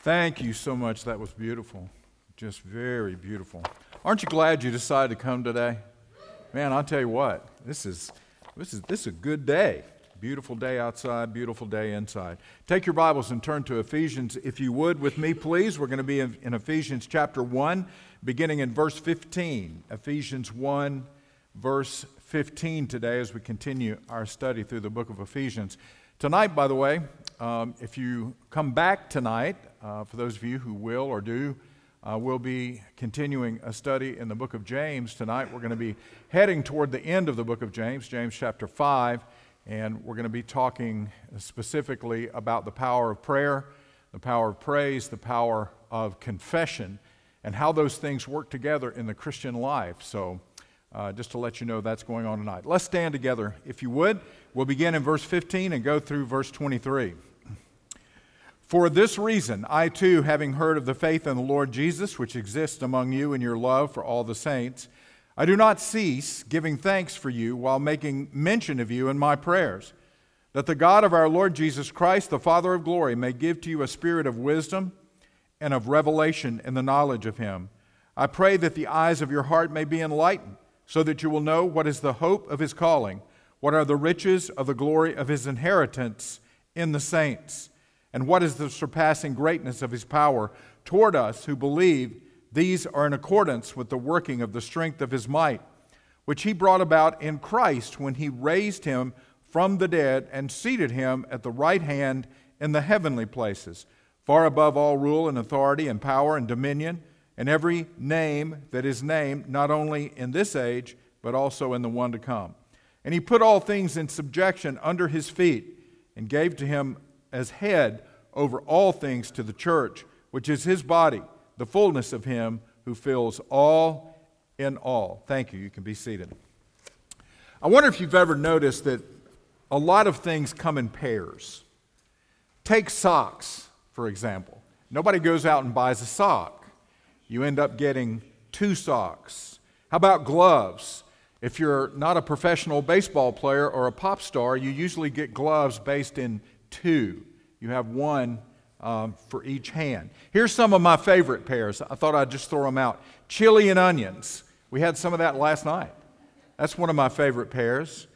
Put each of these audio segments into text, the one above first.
Thank you so much. That was beautiful. Just very beautiful. Aren't you glad you decided to come today? Man, I'll tell you what, this is a good day. Beautiful day outside, beautiful day inside. Take your Bibles and turn to Ephesians, if you would, with me, please. We're going to be in Ephesians chapter 1, beginning in verse 15. Ephesians 1, verse 15 today as we continue our study through the book of Ephesians. Tonight, by the way, if you come back tonight, for those of you who will or do, we'll be continuing a study in the book of James. Tonight we're going to be heading toward the end of the book of James, James chapter 5, and we're going to be talking specifically about the power of prayer, the power of praise, the power of confession, and how those things work together in the Christian life. So just to let you know that's going on tonight. Let's stand together, if you would. We'll begin in verse 15 and go through verse 23. For this reason, I too, having heard of the faith in the Lord Jesus, which exists among you in your love for all the saints, I do not cease giving thanks for you while making mention of you in my prayers, that the God of our Lord Jesus Christ, the Father of glory, may give to you a spirit of wisdom and of revelation in the knowledge of him. I pray that the eyes of your heart may be enlightened, so that you will know what is the hope of his calling, what are the riches of the glory of his inheritance in the saints, and what is the surpassing greatness of his power toward us who believe. These are in accordance with the working of the strength of his might, which he brought about in Christ when he raised him from the dead and seated him at the right hand in the heavenly places, far above all rule and authority and power and dominion, and every name that is named, not only in this age, but also in the one to come. And he put all things in subjection under his feet, and gave to him as head over all things to the church, which is his body, the fullness of him who fills all in all. Thank you. You can be seated. I wonder if you've ever noticed that a lot of things come in pairs. Take socks, for example. Nobody goes out and buys a sock. You end up getting two socks. How about gloves? If you're not a professional baseball player or a pop star, you usually get gloves based in two. You have one for each hand. Here's some of my favorite pairs. I thought I'd just throw them out. Chili and onions. We had some of that last night. That's one of my favorite pairs.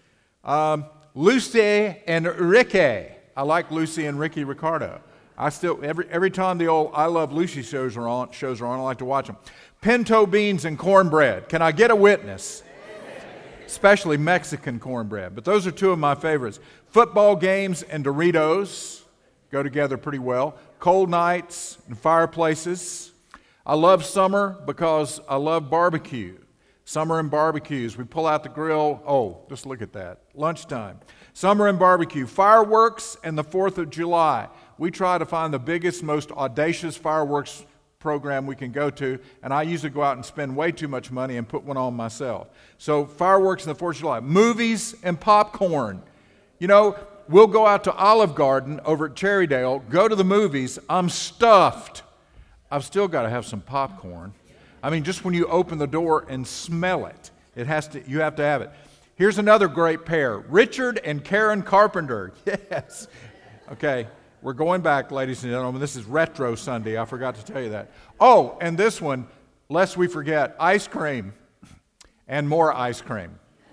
Lucy and Ricky. I like Lucy and Ricky Ricardo. I still every time the old I Love Lucy shows are on, I like to watch them. Pinto beans and cornbread. Can I get a witness? Especially Mexican cornbread. But those are two of my favorites. Football games and Doritos go together pretty well. Cold nights and fireplaces. I love summer because I love barbecue. Summer and barbecues. We pull out the grill. Oh, just look at that. Lunchtime. Summer and barbecue. Fireworks and the 4th of July. We try to find the biggest, most audacious fireworks program we can go to, and I usually go out and spend way too much money and put one on myself. So fireworks and the 4th of July. Movies and popcorn. You know, we'll go out to Olive Garden over at Cherrydale, go to the movies. I'm stuffed. I've still got to have some popcorn. I mean, just when you open the door and smell it, you have to have it. Here's another great pair, Richard and Karen Carpenter. Yes. Okay, we're going back, ladies and gentlemen. This is Retro Sunday. I forgot to tell you that. Oh, and this one, lest we forget, ice cream and more ice cream.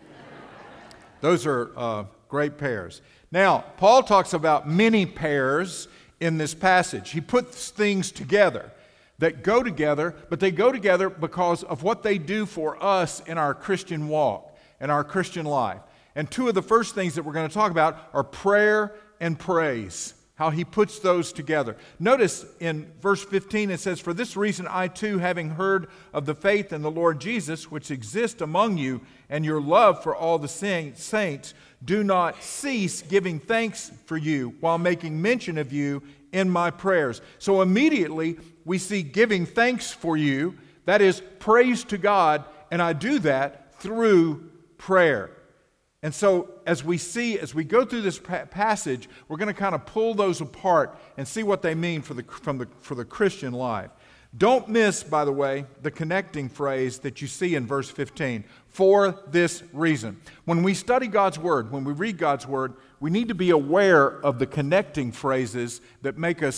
Those are great pairs. Now, Paul talks about many pairs in this passage. He puts things together that go together, but they go together because of what they do for us in our Christian walk, in our Christian life. And two of the first things that we're going to talk about are prayer and praise, how he puts those together. Notice in verse 15 it says, For this reason I too, having heard of the faith in the Lord Jesus, which exists among you, and your love for all the saints, do not cease giving thanks for you while making mention of you in my prayers. So immediately we see giving thanks for you, that is praise to God, and I do that through prayer. And so as we go through this passage, we're going to kind of pull those apart and see what they mean for the Christian life. Don't miss, by the way, the connecting phrase that you see in verse 15, for this reason. When we study God's Word, when we read God's Word, we need to be aware of the connecting phrases that make us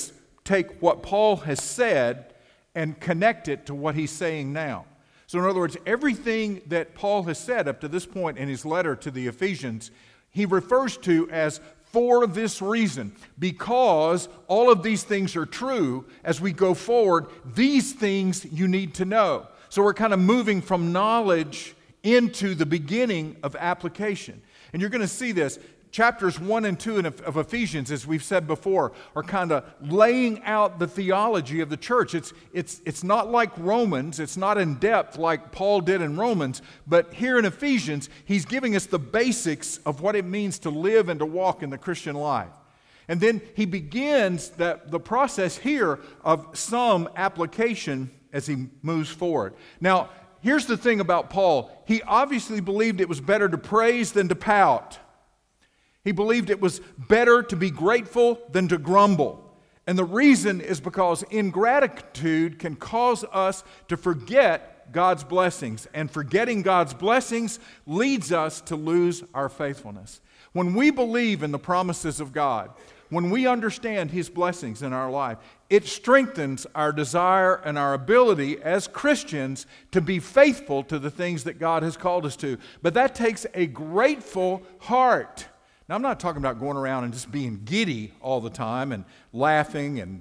take what Paul has said and connect it to what he's saying now. So in other words, everything that Paul has said up to this point in his letter to the Ephesians, he refers to as for this reason. Because all of these things are true, as we go forward, these things you need to know. So we're kind of moving from knowledge into the beginning of application. And you're going to see this. Chapters 1 and 2 of Ephesians, as we've said before, are kind of laying out the theology of the church. It's not like Romans. It's not in depth like Paul did in Romans. But here in Ephesians, he's giving us the basics of what it means to live and to walk in the Christian life. And then he begins the process here of some application as he moves forward. Now, here's the thing about Paul. He obviously believed it was better to praise than to pout. He believed it was better to be grateful than to grumble. And the reason is because ingratitude can cause us to forget God's blessings. And forgetting God's blessings leads us to lose our faithfulness. When we believe in the promises of God, when we understand His blessings in our life, it strengthens our desire and our ability as Christians to be faithful to the things that God has called us to. But that takes a grateful heart. Now, I'm not talking about going around and just being giddy all the time and laughing and,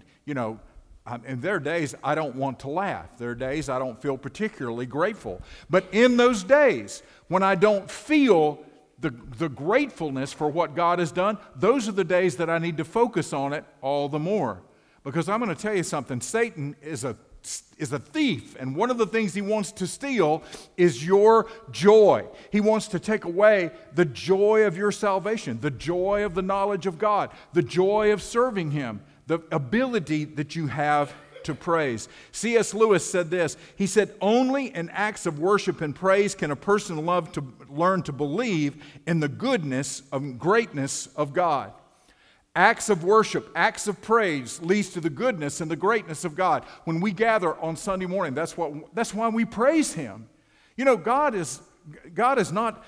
and there are days I don't want to laugh. There are days I don't feel particularly grateful. But in those days, when I don't feel the gratefulness for what God has done, those are the days that I need to focus on it all the more. Because I'm going to tell you something, Satan is a thief, and one of the things he wants to steal is your joy. He wants to take away the joy of your salvation, the joy of the knowledge of God, the joy of serving Him, the ability that you have to praise. C.S. Lewis said this. He said, "Only in acts of worship and praise can a person learn to believe in the goodness and greatness of God." Acts of worship, acts of praise leads to the goodness and the greatness of God. When we gather on Sunday morning, that's why we praise Him. God is not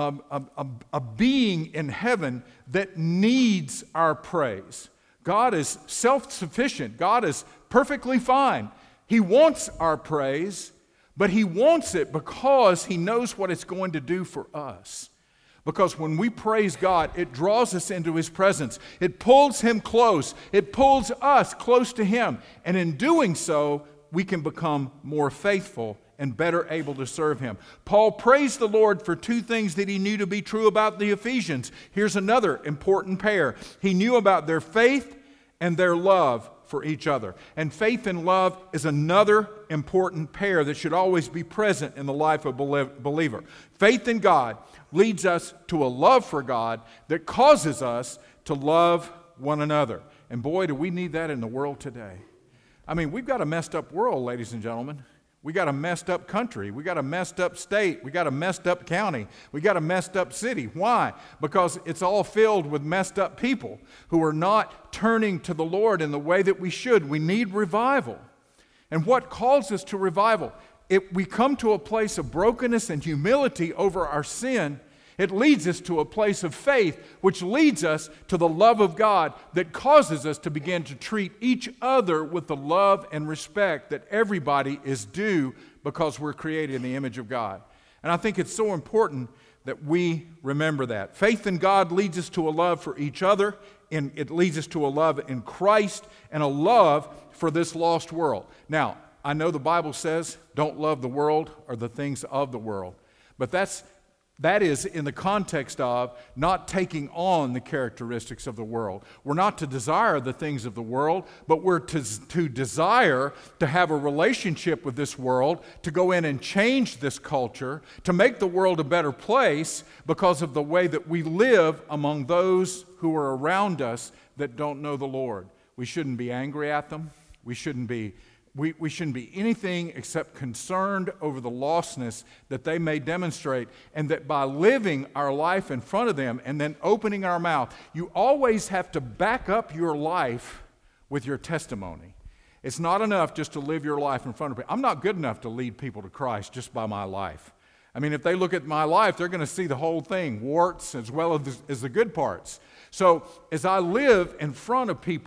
a being in heaven that needs our praise. God is self-sufficient. God is perfectly fine. He wants our praise, but He wants it because He knows what it's going to do for us. Because when we praise God, it draws us into His presence. It pulls Him close. It pulls us close to Him. And in doing so, we can become more faithful and better able to serve Him. Paul praised the Lord for two things that he knew to be true about the Ephesians. Here's another important pair. He knew about their faith and their love for each other. And faith and love is another important pair that should always be present in the life of a believer. Faith in God leads us to a love for God that causes us to love one another. And boy, do we need that in the world today. I mean, we've got a messed up world, ladies and gentlemen. We got a messed up country. We got a messed up state. We got a messed up county. We got a messed up city. Why? Because it's all filled with messed up people who are not turning to the Lord in the way that we should. We need revival. And what calls us to revival? We come to a place of brokenness and humility over our sin. It leads us to a place of faith, which leads us to the love of God that causes us to begin to treat each other with the love and respect that everybody is due because we're created in the image of God. And I think it's so important that we remember that. Faith in God leads us to a love for each other, and it leads us to a love in Christ and a love for this lost world. Now, I know the Bible says don't love the world or the things of the world, but that is in the context of not taking on the characteristics of the world. We're not to desire the things of the world, but we're to desire to have a relationship with this world, to go in and change this culture, to make the world a better place because of the way that we live among those who are around us that don't know the Lord. We shouldn't be angry at them. We shouldn't be anything except concerned over the lostness that they may demonstrate, and that by living our life in front of them and then opening our mouth, you always have to back up your life with your testimony. It's not enough just to live your life in front of people. I'm not good enough to lead people to Christ just by my life. I mean, if they look at my life, they're going to see the whole thing, warts as well as the good parts. So as I live in front of people,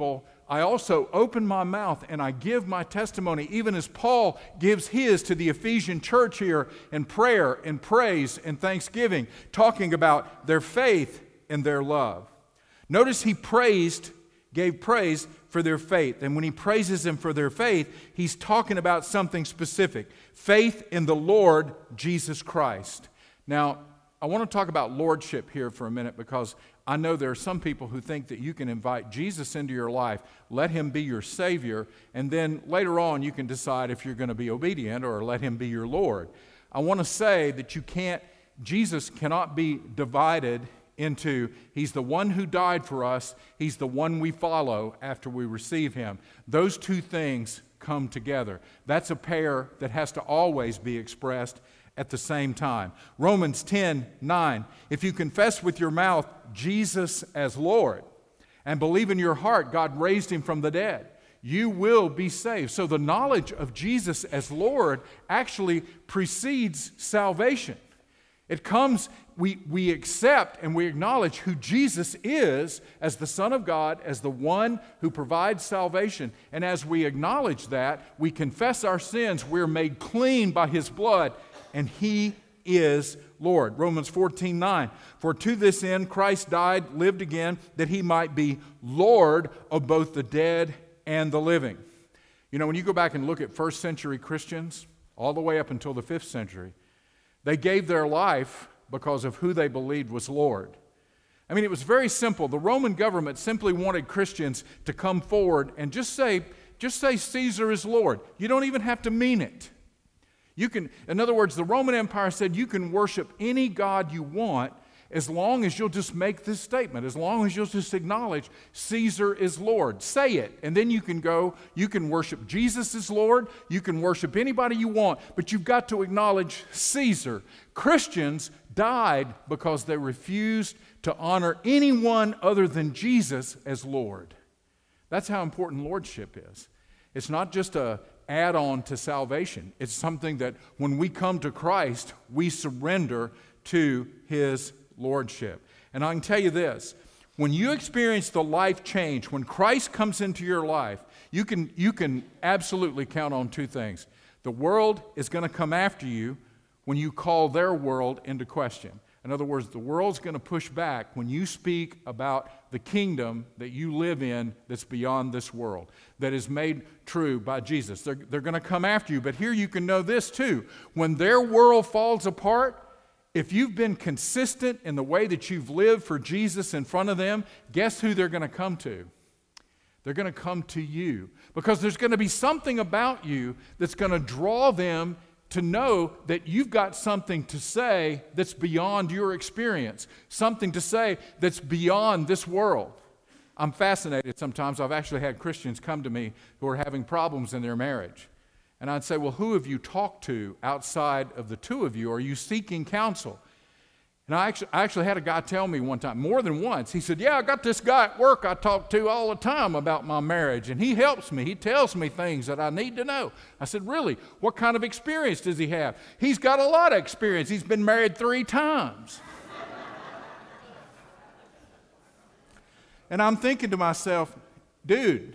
I also open my mouth and I give my testimony, even as Paul gives his to the Ephesian church here in prayer and praise and thanksgiving, talking about their faith and their love. Notice he gave praise for their faith. And when he praises them for their faith, he's talking about something specific. Faith in the Lord Jesus Christ. Now, I want to talk about lordship here for a minute because I know there are some people who think that you can invite Jesus into your life, let him be your Savior, and then later on you can decide if you're going to be obedient or let him be your Lord. I want to say that Jesus cannot be divided into, he's the one who died for us, he's the one we follow after we receive him. Those two things come together. That's a pair that has to always be expressed at the same time. Romans 10:9, if you confess with your mouth Jesus as Lord and believe in your heart God raised him from the dead, you will be saved. So the knowledge of Jesus as Lord actually precedes salvation. It comes, we accept and we acknowledge who Jesus is as the Son of God, as the one who provides salvation. And as we acknowledge that, we confess our sins, we're made clean by his blood, and he is Lord. Romans 14:9, for to this end Christ died, lived again, that he might be Lord of both the dead and the living. You know, when you go back and look at first century Christians, all the way up until the 5th century, they gave their life because of who they believed was Lord. I mean, it was very simple. The Roman government simply wanted Christians to come forward and just say Caesar is Lord. You don't even have to mean it. In other words, the Roman Empire said you can worship any god you want as long as you'll just make this statement, as long as you'll just acknowledge Caesar is Lord. Say it, and then you can worship Jesus as Lord, you can worship anybody you want, but you've got to acknowledge Caesar. Christians died because they refused to honor anyone other than Jesus as Lord. That's how important lordship is. It's not just a add-on to salvation. It's something that when we come to Christ, we surrender to his lordship. And I can tell you this, when you experience the life change, when Christ comes into your life, you can absolutely count on two things. The world is going to come after you when you call their world into question. In other words, the world's going to push back when you speak about the kingdom that you live in that's beyond this world, that is made true by Jesus. They're going to come after you. But here you can know this too. When their world falls apart, if you've been consistent in the way that you've lived for Jesus in front of them, guess who they're going to come to? They're going to come to you. Because there's going to be something about you that's going to draw them to know that you've got something to say that's beyond your experience, something to say that's beyond this world. I'm fascinated sometimes. I've actually had Christians come to me who are having problems in their marriage. And I'd say, well, who have you talked to outside of the two of you? Are you seeking counsel? And I actually had a guy tell me one time, more than once, he said, yeah, I got this guy at work I talk to all the time about my marriage, and he helps me. He tells me things that I need to know. I said, really? What kind of experience does he have? He's got a lot of experience. He's been married 3 times. And I'm thinking to myself, dude,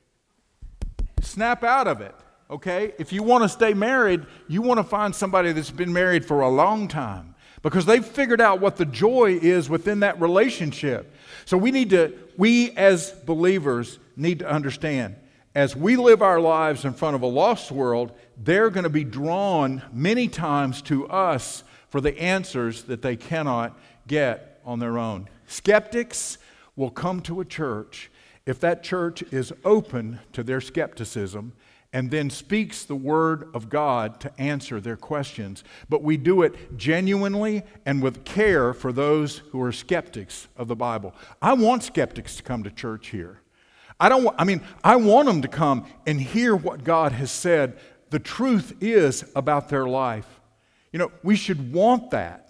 snap out of it, okay? If you want to stay married, you want to find somebody that's been married for a long time, because they've figured out what the joy is within that relationship. So we as believers need to understand, as we live our lives in front of a lost world, they're going to be drawn many times to us for the answers that they cannot get on their own. Skeptics will come to a church if that church is open to their skepticism and then speaks the Word of God to answer their questions. But we do it genuinely and with care for those who are skeptics of the Bible. I want skeptics to come to church here. I want them to come and hear what God has said the truth is about their life. You know, we should want that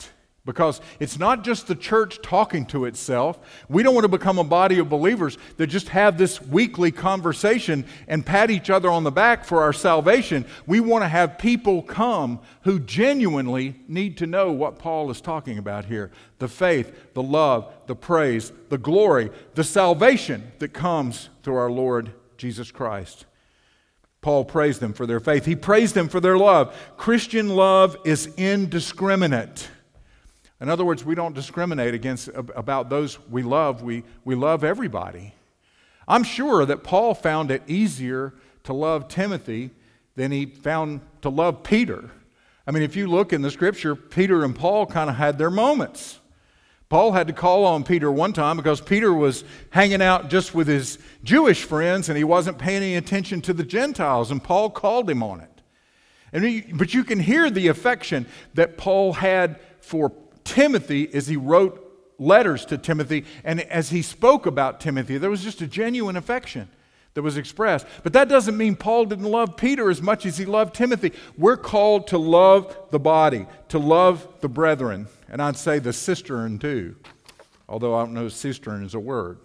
Because it's not just the church talking to itself. We don't want to become a body of believers that just have this weekly conversation and pat each other on the back for our salvation. We want to have people come who genuinely need to know what Paul is talking about here. The faith, the love, the praise, the glory, the salvation that comes through our Lord Jesus Christ. Paul praised them for their faith. He praised them for their love. Christian love is indiscriminate. In other words, we don't discriminate about those we love. We love everybody. I'm sure that Paul found it easier to love Timothy than he found to love Peter. I mean, if you look in the Scripture, Peter and Paul kind of had their moments. Paul had to call on Peter one time because Peter was hanging out just with his Jewish friends and he wasn't paying any attention to the Gentiles, and Paul called him on it. But you can hear the affection that Paul had for Timothy as he wrote letters to Timothy, and as he spoke about Timothy, there was just a genuine affection that was expressed. But that doesn't mean Paul didn't love Peter as much as he loved Timothy. We're called to love the body, to love the brethren, and I'd say the cistern too, although I don't know if cistern is a word.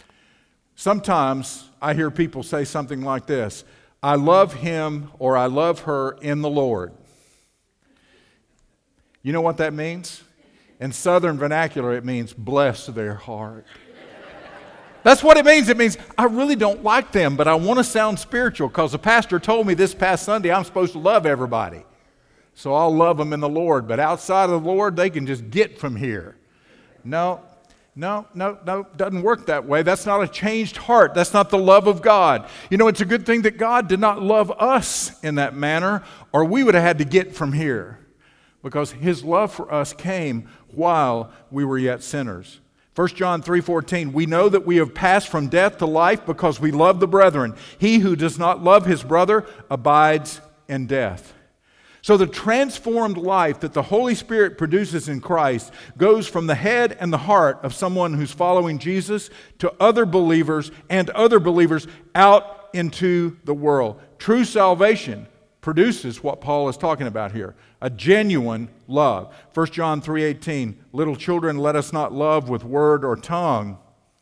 Sometimes I hear people say something like this: I love him or I love her in the Lord. You know what that means? In Southern vernacular, it means bless their heart. That's what it means. It means I really don't like them, but I want to sound spiritual because the pastor told me this past Sunday I'm supposed to love everybody. So I'll love them in the Lord, but outside of the Lord, they can just get from here. No, doesn't work that way. That's not a changed heart. That's not the love of God. You know, it's a good thing that God did not love us in that manner, or we would have had to get from here, because his love for us came while we were yet sinners. 1 John 3:14, we know that we have passed from death to life because we love the brethren. He who does not love his brother abides in death. So the transformed life that the Holy Spirit produces in Christ goes from the head and the heart of someone who's following Jesus to other believers and other believers out into the world. True salvation produces what Paul is talking about here, a genuine love. 1 John 3:18, little children, let us not love with word or tongue,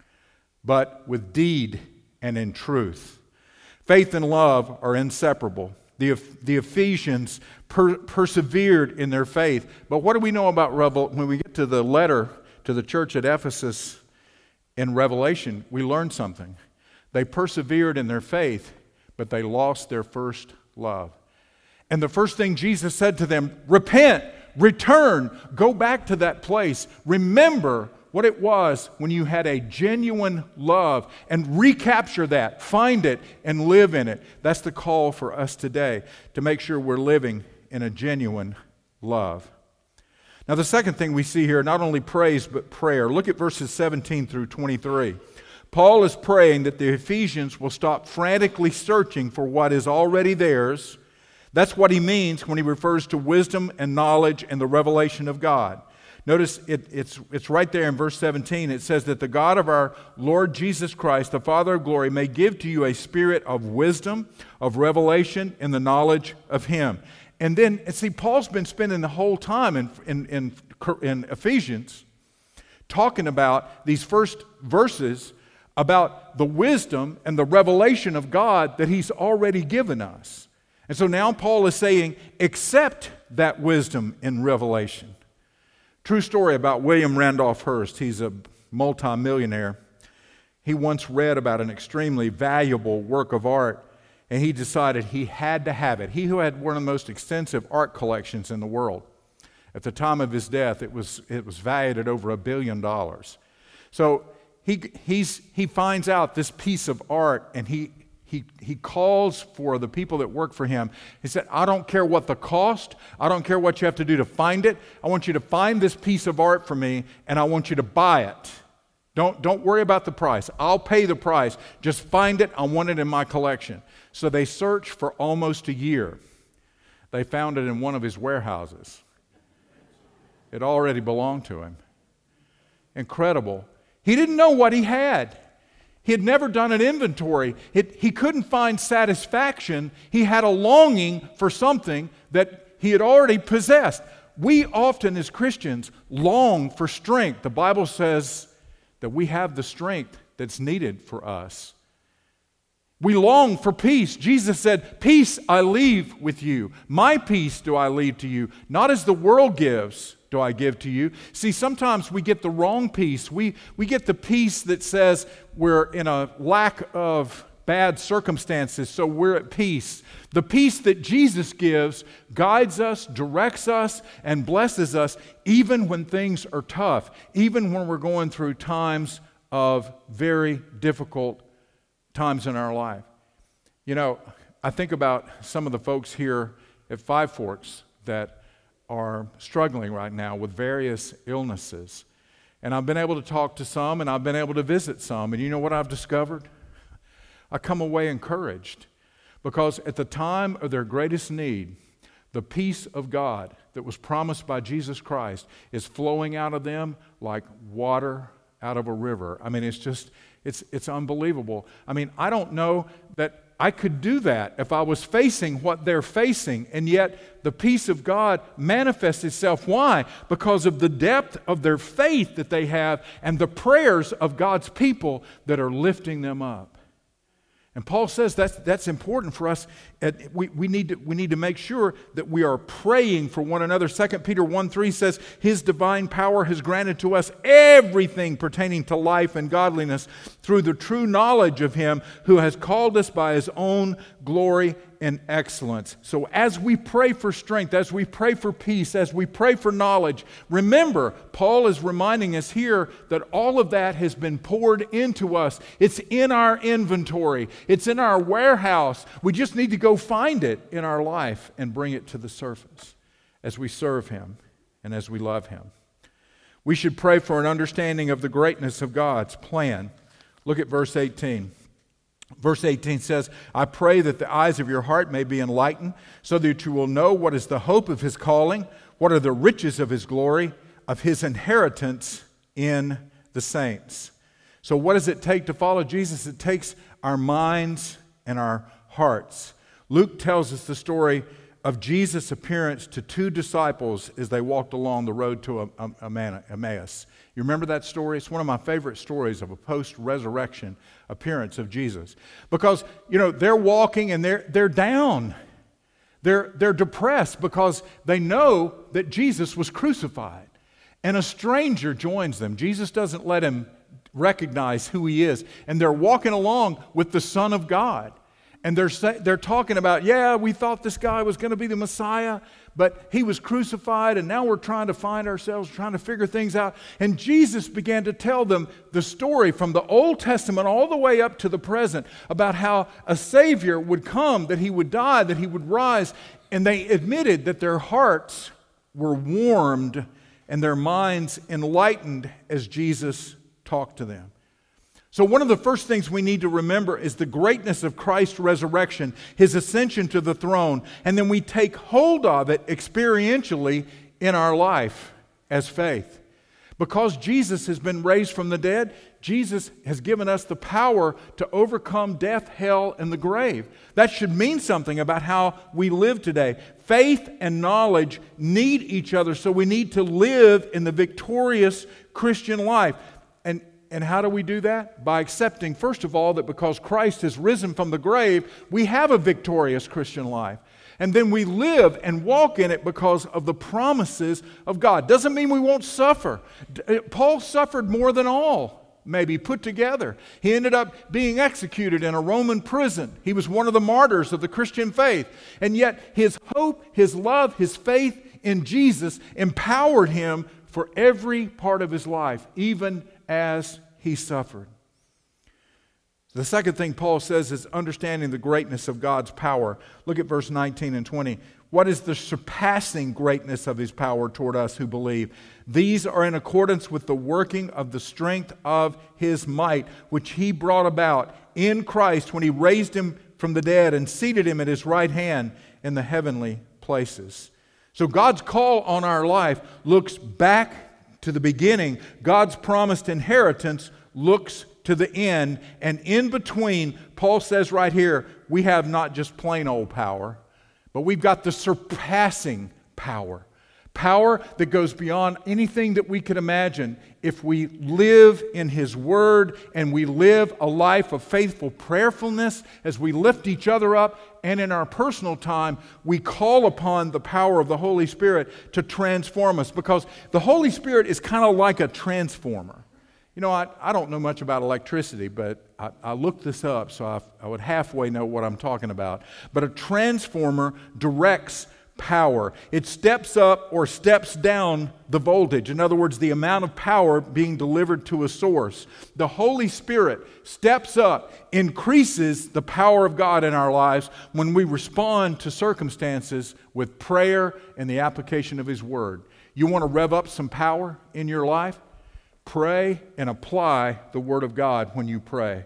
but with deed and in truth. Faith and love are inseparable. The Ephesians persevered in their faith. But what do we know about when we get to the letter to the church at Ephesus in Revelation? We learn something. They persevered in their faith, but they lost their first love. And the first thing Jesus said to them, repent, return, go back to that place. Remember what it was when you had a genuine love, and recapture that, find it, and live in it. That's the call for us today, to make sure we're living in a genuine love. Now, the second thing we see here, not only praise, but prayer. Look at verses 17 through 23. Paul is praying that the Ephesians will stop frantically searching for what is already theirs. That's what he means when he refers to wisdom and knowledge and the revelation of God. Notice it's right there in verse 17. It says that the God of our Lord Jesus Christ, the Father of glory, may give to you a spirit of wisdom, of revelation, and the knowledge of him. And then, see, Paul's been spending the whole time in Ephesians talking about these first verses about the wisdom and the revelation of God that he's already given us. And so now Paul is saying, accept that wisdom and revelation. True story about William Randolph Hearst. He's a multimillionaire. He once read about an extremely valuable work of art, and he decided he had to have it. He who had one of the most extensive art collections in the world. At the time of his death, it was valued at over $1 billion. So he finds out this piece of art, and he calls for the people that work for him. He said, I don't care what the cost. I don't care what you have to do to find it. I want you to find this piece of art for me, and I want you to buy it. Don't worry about the price. I'll pay the price. Just find it. I want it in my collection. So they searched for almost a year. They found it in one of his warehouses. It already belonged to him. Incredible. He didn't know what he had. He had never done an inventory. He couldn't find satisfaction. He had a longing for something that he had already possessed. we often as Christians long for strength. The Bible says that we have the strength that's needed for us. We long for peace. Jesus said, "Peace I leave with you. My peace do I leave to you. Not as the world gives do I give to you." See, sometimes we get the wrong peace. We get the peace that says we're in a lack of bad circumstances, so we're at peace. The peace that Jesus gives guides us, directs us, and blesses us even when things are tough, even when we're going through times of very difficult times in our life. You know, I think about some of the folks here at Five Forks that are struggling right now with various illnesses. And I've been able to talk to some, and I've been able to visit some. And you know what I've discovered? I come away encouraged, because at the time of their greatest need, the peace of God that was promised by Jesus Christ is flowing out of them like water out of a river. I mean, it's unbelievable. I mean, I don't know that I could do that if I was facing what they're facing, and yet the peace of God manifests itself. Why? Because of the depth of their faith that they have and the prayers of God's people that are lifting them up. And Paul says that's important for us. We need to make sure that we are praying for one another. 2 Peter 1:3 says, "His divine power has granted to us everything pertaining to life and godliness through the true knowledge of Him who has called us by His own glory and excellence." So as we pray for strength, as we pray for peace, as we pray for knowledge, remember, Paul is reminding us here that all of that has been poured into us. It's in our inventory. It's in our warehouse. We just need to go find it in our life and bring it to the surface as we serve Him and as we love Him. We should pray for an understanding of the greatness of God's plan. Look at verse 18. Verse 18 says, "I pray that the eyes of your heart may be enlightened, so that you will know what is the hope of His calling, what are the riches of His glory, of His inheritance in the saints." So what does it take to follow Jesus? It takes our minds and our hearts. Luke tells us the story of Jesus' appearance to two disciples as they walked along the road to Emmaus. You remember that story? It's one of my favorite stories of a post-resurrection appearance of Jesus. Because, you know, they're walking and they're down. They're depressed because they know that Jesus was crucified. And a stranger joins them. Jesus doesn't let him recognize who He is. And they're walking along with the Son of God. And they're talking about, yeah, we thought this guy was going to be the Messiah, but He was crucified, and now we're trying to find ourselves, trying to figure things out. And Jesus began to tell them the story from the Old Testament all the way up to the present about how a Savior would come, that He would die, that He would rise. And they admitted that their hearts were warmed and their minds enlightened as Jesus talked to them. So one of the first things we need to remember is the greatness of Christ's resurrection, His ascension to the throne, and then we take hold of it experientially in our life as faith. Because Jesus has been raised from the dead, Jesus has given us the power to overcome death, hell, and the grave. That should mean something about how we live today. Faith and knowledge need each other, so we need to live in the victorious Christian life. And how do we do that? By accepting, first of all, that because Christ has risen from the grave, we have a victorious Christian life. And then we live and walk in it because of the promises of God. Doesn't mean we won't suffer. Paul suffered more than all, maybe, put together. He ended up being executed in a Roman prison. He was one of the martyrs of the Christian faith. And yet his hope, his love, his faith in Jesus empowered him for every part of his life, even as he suffered. The second thing Paul says is understanding the greatness of God's power. Look at verse 19 and 20. What is the surpassing greatness of His power toward us who believe? These are in accordance with the working of the strength of His might, which He brought about in Christ when He raised Him from the dead and seated Him at His right hand in the heavenly places. So God's call on our life looks back to the beginning. God's promised inheritance looks to the end. And in between, Paul says right here, we have not just plain old power, but we've got the surpassing power. Power that goes beyond anything that we could imagine if we live in His Word and we live a life of faithful prayerfulness as we lift each other up, and in our personal time, we call upon the power of the Holy Spirit to transform us, because the Holy Spirit is kind of like a transformer. You know, I don't know much about electricity, but I looked this up, so I would halfway know what I'm talking about. But a transformer directs power. It steps up or steps down the voltage. In other words, the amount of power being delivered to a source. The Holy Spirit steps up, increases the power of God in our lives when we respond to circumstances with prayer and the application of His Word. You want to rev up some power in your life? Pray and apply the Word of God when you pray.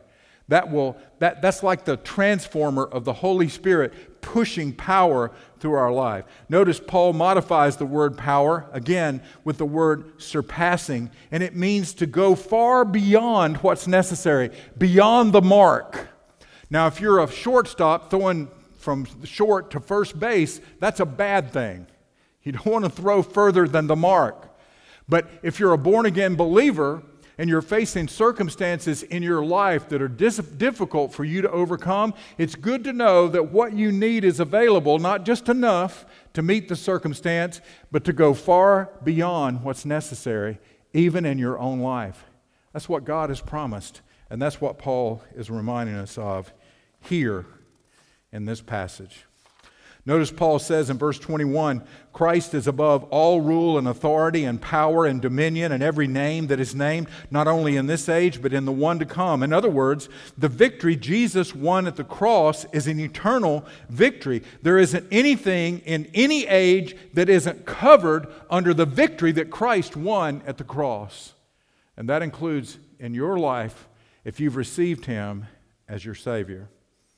That's like the transformer of the Holy Spirit pushing power through our life. Notice Paul modifies the word power, again, with the word surpassing, and it means to go far beyond what's necessary, beyond the mark. Now, if you're a shortstop throwing from short to first base, that's a bad thing. You don't want to throw further than the mark. But if you're a born-again believer and you're facing circumstances in your life that are difficult for you to overcome, it's good to know that what you need is available, not just enough to meet the circumstance, but to go far beyond what's necessary, even in your own life. That's what God has promised, and that's what Paul is reminding us of here in this passage. Notice Paul says in verse 21, Christ is above all rule and authority and power and dominion and every name that is named, not only in this age, but in the one to come. In other words, the victory Jesus won at the cross is an eternal victory. There isn't anything in any age that isn't covered under the victory that Christ won at the cross. And that includes in your life if you've received Him as your Savior.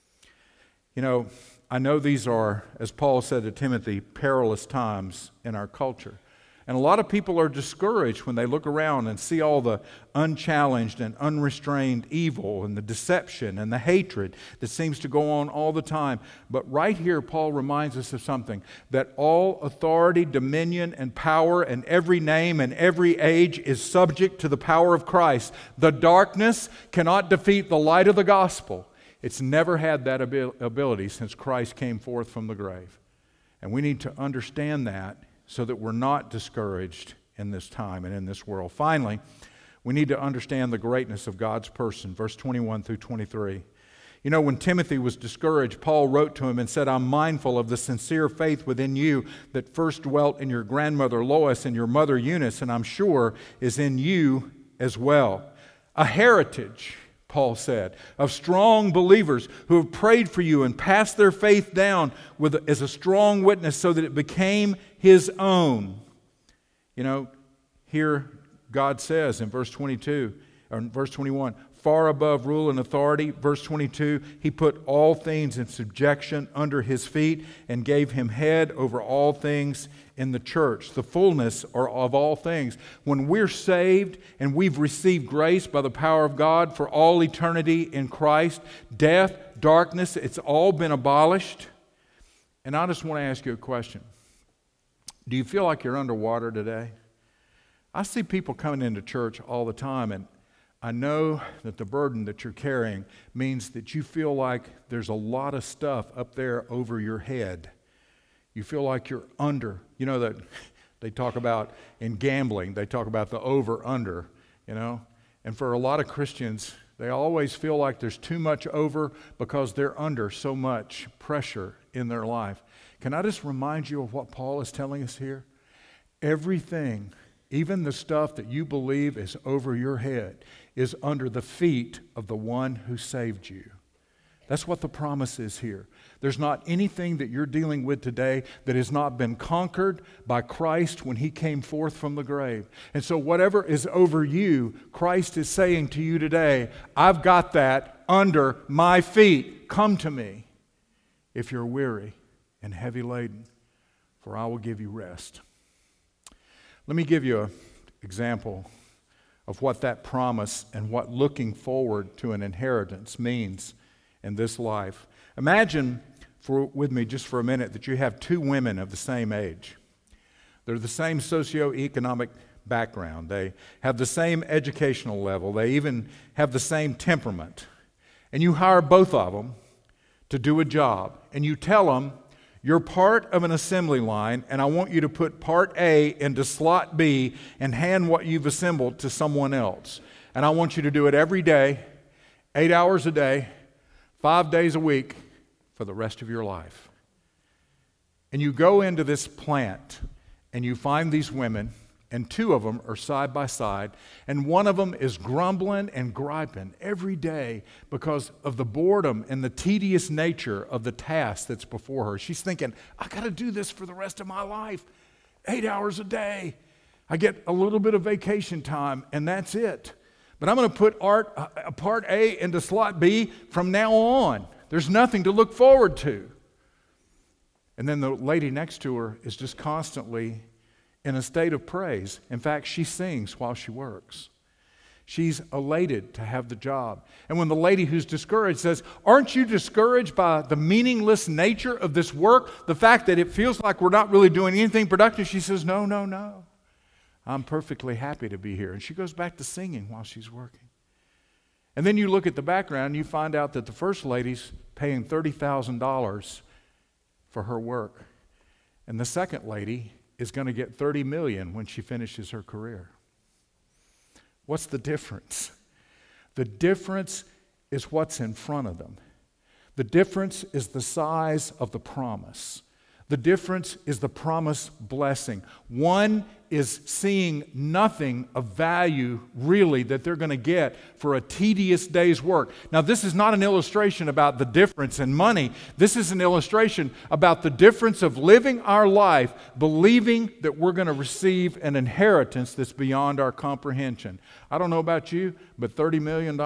You know, I know these are, as Paul said to Timothy, perilous times in our culture. And a lot of people are discouraged when they look around and see all the unchallenged and unrestrained evil and the deception and the hatred that seems to go on all the time. But right here, Paul reminds us of something, that all authority, dominion, and power and every name and every age is subject to the power of Christ. The darkness cannot defeat the light of the gospel. It's never had that ability since Christ came forth from the grave. And we need to understand that so that we're not discouraged in this time and in this world. Finally, we need to understand the greatness of God's person, verse 21 through 23. You know, when Timothy was discouraged, Paul wrote to him and said, I'm mindful of the sincere faith within you that first dwelt in your grandmother Lois and your mother Eunice, and I'm sure is in you as well. A heritage, Paul said, of strong believers who have prayed for you and passed their faith down as a strong witness so that it became his own. You know, here God says in verse 22, or in verse 21, far above rule and authority. Verse 22, He put all things in subjection under His feet and gave Him head over all things in the church, the fullness of all things. When we're saved and we've received grace by the power of God for all eternity in Christ, death, darkness, it's all been abolished. And I just want to ask you a question. Do you feel like you're underwater today? I see people coming into church all the time, and I know that the burden that you're carrying means that you feel like there's a lot of stuff up there over your head. You feel like you're under. You know that they talk about in gambling, they talk about the over-under, you know. And for a lot of Christians, they always feel like there's too much over because they're under so much pressure in their life. Can I just remind you of what Paul is telling us here? Everything, even the stuff that you believe is over your head, is under the feet of the one who saved you. That's what the promise is here. There's not anything that you're dealing with today that has not been conquered by Christ when He came forth from the grave. And so whatever is over you, Christ is saying to you today, I've got that under my feet. Come to me if you're weary and heavy laden, for I will give you rest. Let me give you an example of what that promise and what looking forward to an inheritance means in this life. Imagine with me just for a minute that you have two women of the same age. They're the same socioeconomic background. They have the same educational level. They even have the same temperament. And you hire both of them to do a job. And you tell them, you're part of an assembly line, and I want you to put part A into slot B and hand what you've assembled to someone else. And I want you to do it every day, 8 hours a day, 5 days a week, for the rest of your life. And you go into this plant, and you find these women, and 2 of them are side by side, and one of them is grumbling and griping every day because of the boredom and the tedious nature of the task that's before her. She's thinking, I got to do this for the rest of my life, 8 hours a day. I get a little bit of vacation time, and that's it. But I'm going to put part A into slot B from now on. There's nothing to look forward to. And then the lady next to her is just constantly in a state of praise. In fact, she sings while she works. She's elated to have the job. And when the lady who's discouraged says, aren't you discouraged by the meaningless nature of this work? The fact that it feels like we're not really doing anything productive? She says, no. I'm perfectly happy to be here. And she goes back to singing while she's working. And then you look at the background and you find out that the first lady's paying $30,000 for her work. And the second lady is going to get $30 million when she finishes her career. What's the difference? The difference is what's in front of them. The difference is the size of the promise. The difference is the promised blessing. One is seeing nothing of value, really, that they're going to get for a tedious day's work. Now, this is not an illustration about the difference in money. This is an illustration about the difference of living our life, believing that we're going to receive an inheritance that's beyond our comprehension. I don't know about you, but $30 million,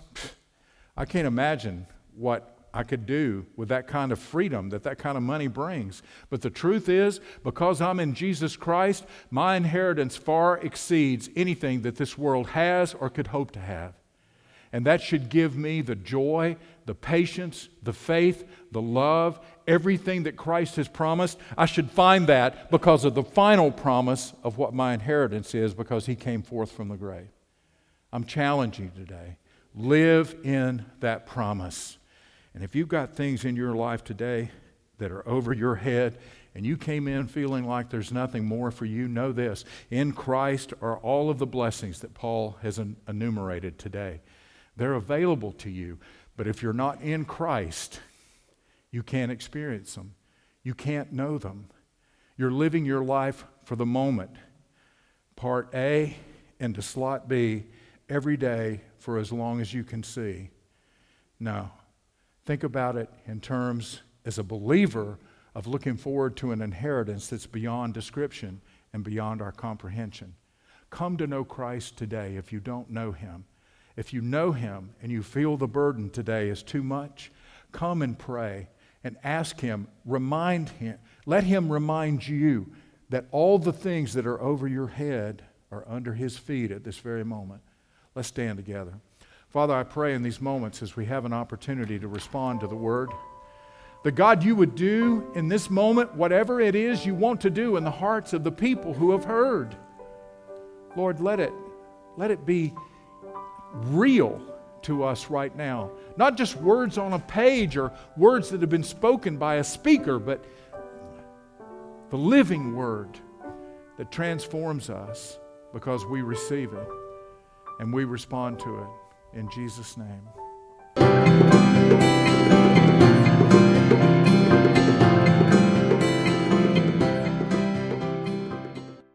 I can't imagine what I could do with that kind of freedom that kind of money brings. But the truth is, because I'm in Jesus Christ, my inheritance far exceeds anything that this world has or could hope to have. And that should give me the joy, the patience, the faith, the love, everything that Christ has promised. I should find that because of the final promise of what my inheritance is, because He came forth from the grave. I'm challenging you today. Live in that promise. And if you've got things in your life today that are over your head and you came in feeling like there's nothing more for you, know this. In Christ are all of the blessings that Paul has enumerated today. They're available to you. But if you're not in Christ, you can't experience them. You can't know them. You're living your life for the moment. Part A into slot B every day for as long as you can see. No. Think about it in terms, as a believer, of looking forward to an inheritance that's beyond description and beyond our comprehension. Come to know Christ today if you don't know Him. If you know Him and you feel the burden today is too much, come and pray and ask Him, remind Him, let Him remind you that all the things that are over your head are under His feet at this very moment. Let's stand together. Father, I pray in these moments as we have an opportunity to respond to the Word, that God, you would do in this moment whatever it is you want to do in the hearts of the people who have heard. Lord, let it be real to us right now. Not just words on a page or words that have been spoken by a speaker, but the living Word that transforms us because we receive it and we respond to it. In Jesus' name.